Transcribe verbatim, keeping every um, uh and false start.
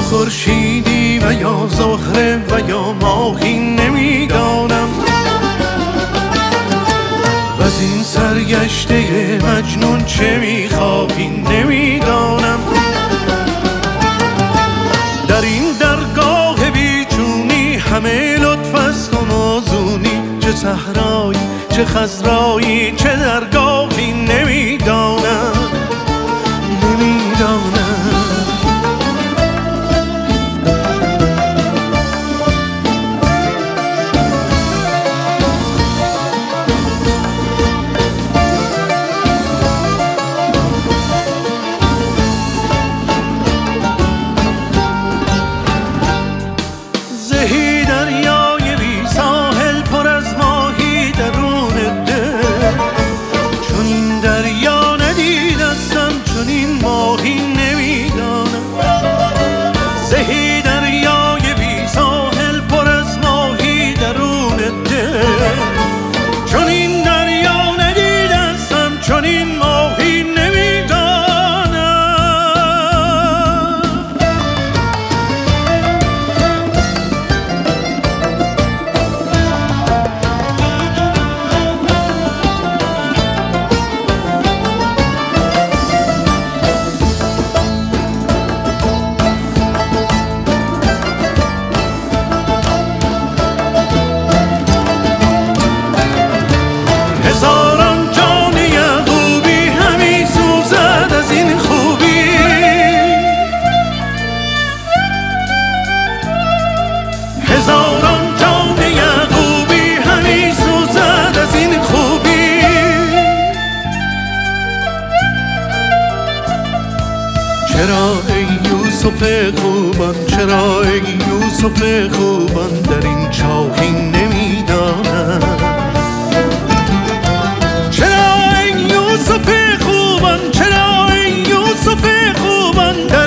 خورشیدی و یا زهره و یا ماهی نمیدانم، و از این سرگشته مجنون چه میخواهی نمیدانم. در این درگاه بیچونی همه لطف است و موزونی، چه صحرایی چه خضرایی چه درگاهی نمیدانم نمیدانم. چرا ای یوسف خوبان، چرا ای یوسف خوبان در این چاهی نمیدانم. چرا ای یوسف خوبان، چرا ای یوسف خوبان